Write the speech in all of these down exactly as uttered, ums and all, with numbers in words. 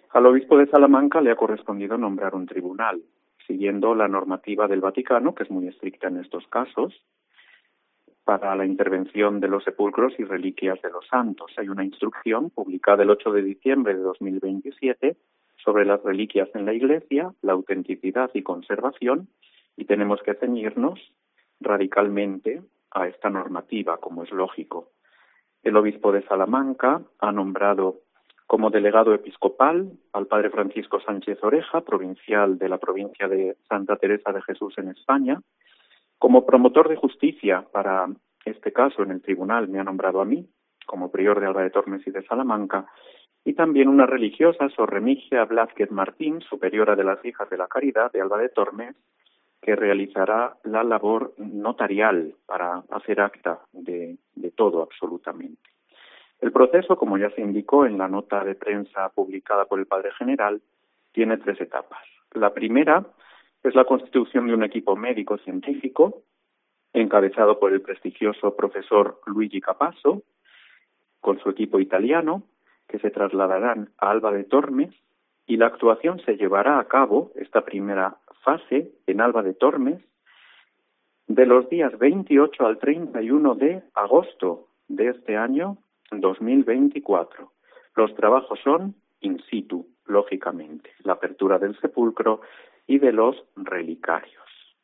Al obispo de Salamanca le ha correspondido nombrar un tribunal, siguiendo la normativa del Vaticano, que es muy estricta en estos casos, para la intervención de los sepulcros y reliquias de los santos. Hay una instrucción publicada el ocho de diciembre de dos mil veintisiete sobre las reliquias en la Iglesia, la autenticidad y conservación, y tenemos que ceñirnos radicalmente a esta normativa, como es lógico. El obispo de Salamanca ha nombrado como delegado episcopal al padre Francisco Sánchez Oreja, provincial de la provincia de Santa Teresa de Jesús en España. Como promotor de justicia para este caso en el tribunal me ha nombrado a mí, como prior de Alba de Tormes y de Salamanca, y también una religiosa, Sor Remigia Blázquez Martín, superiora de las Hijas de la Caridad de Alba de Tormes, que realizará la labor notarial para hacer acta de, de todo absolutamente. El proceso, como ya se indicó en la nota de prensa publicada por el Padre General, tiene tres etapas. La primera es la constitución de un equipo médico-científico encabezado por el prestigioso profesor Luigi Capasso, con su equipo italiano, que se trasladarán a Alba de Tormes, y la actuación se llevará a cabo, esta primera fase, en Alba de Tormes, de los días veintiocho al treinta y uno de agosto de este año dos mil veinticuatro. Los trabajos son in situ, lógicamente, la apertura del sepulcro y de los relicarios.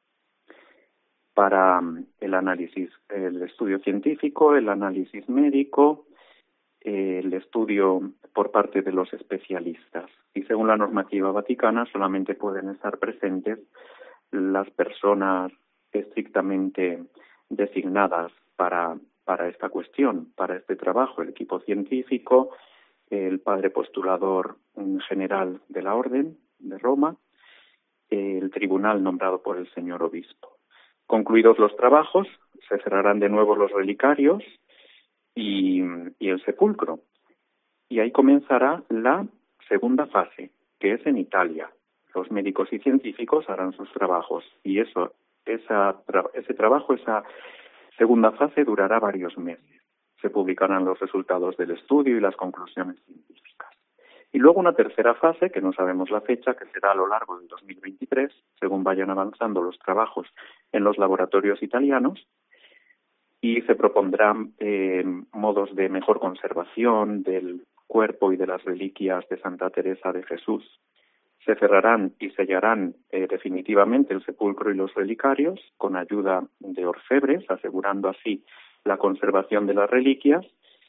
Para el análisis, el estudio científico, el análisis médico, el estudio por parte de los especialistas. Y según la normativa vaticana, solamente pueden estar presentes las personas estrictamente designadas para, para esta cuestión, para este trabajo, el equipo científico, el padre postulador general de la Orden de Roma, el tribunal nombrado por el señor obispo. Concluidos los trabajos, se cerrarán de nuevo los relicarios y, y el sepulcro. Y ahí comenzará la segunda fase, que es en Italia. Los médicos y científicos harán sus trabajos y eso, esa, ese trabajo, esa segunda fase durará varios meses. Se publicarán los resultados del estudio y las conclusiones científicas. Y luego una tercera fase, que no sabemos la fecha, que será a lo largo del dos mil veintitrés, según vayan avanzando los trabajos en los laboratorios italianos, y se propondrán eh, modos de mejor conservación del cuerpo y de las reliquias de Santa Teresa de Jesús. Se cerrarán y sellarán eh, definitivamente el sepulcro y los relicarios con ayuda de orfebres, asegurando así la conservación de las reliquias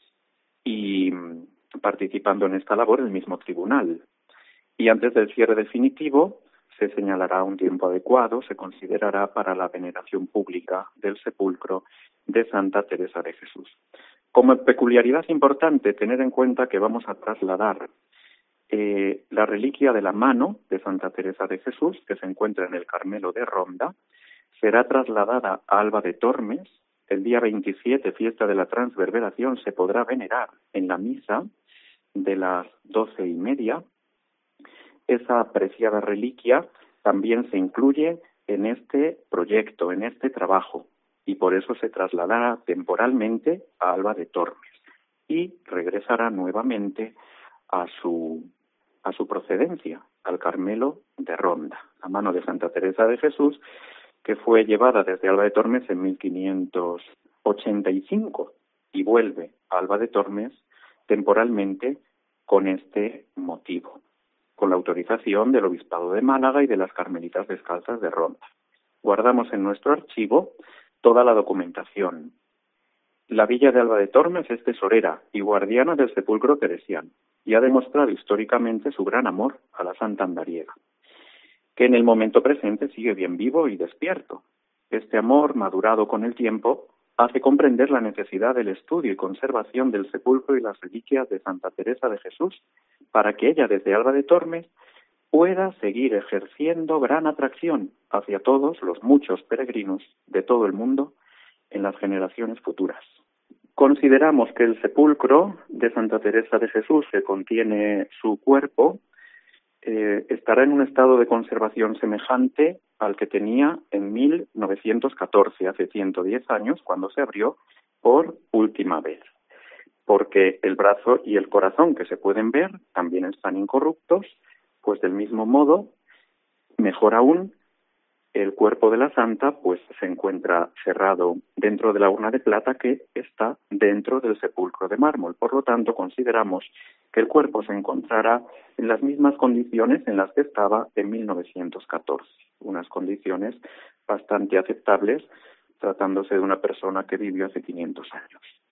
y participando en esta labor el mismo tribunal. Y antes del cierre definitivo se señalará un tiempo adecuado, se considerará para la veneración pública del sepulcro de Santa Teresa de Jesús. Como peculiaridad importante, tener en cuenta que vamos a trasladar eh, la reliquia de la mano de Santa Teresa de Jesús, que se encuentra en el Carmelo de Ronda, será trasladada a Alba de Tormes. El día veintisiete, fiesta de la Transverberación, se podrá venerar en la misa de las doce y media. Esa apreciada reliquia también se incluye en este proyecto, en este trabajo, y por eso se trasladará temporalmente a Alba de Tormes y regresará nuevamente a su, a su procedencia, al Carmelo de Ronda, a mano de Santa Teresa de Jesús, que fue llevada desde Alba de Tormes en mil quinientos ochenta y cinco y vuelve a Alba de Tormes temporalmente con este motivo, con la autorización del Obispado de Málaga y de las Carmelitas Descalzas de Ronda. Guardamos en nuestro archivo toda la documentación. La villa de Alba de Tormes es tesorera y guardiana del sepulcro teresiano y ha demostrado históricamente su gran amor a la Santa Andariega, que en el momento presente sigue bien vivo y despierto. Este amor, madurado con el tiempo, hace comprender la necesidad del estudio y conservación del sepulcro y las reliquias de Santa Teresa de Jesús, para que ella desde Alba de Tormes pueda seguir ejerciendo gran atracción hacia todos los muchos peregrinos de todo el mundo en las generaciones futuras. Consideramos que el sepulcro de Santa Teresa de Jesús, que contiene su cuerpo, eh, estará en un estado de conservación semejante al que tenía en mil novecientos catorce, hace ciento diez años, cuando se abrió por última vez. porque el brazo y el corazón que se pueden ver también están incorruptos, pues del mismo modo, mejor aún, el cuerpo de la santa pues se encuentra cerrado dentro de la urna de plata que está dentro del sepulcro de mármol. Por lo tanto, consideramos que el cuerpo se encontrará en las mismas condiciones en las que estaba en mil novecientos catorce, unas condiciones bastante aceptables tratándose de una persona que vivió hace quinientos años.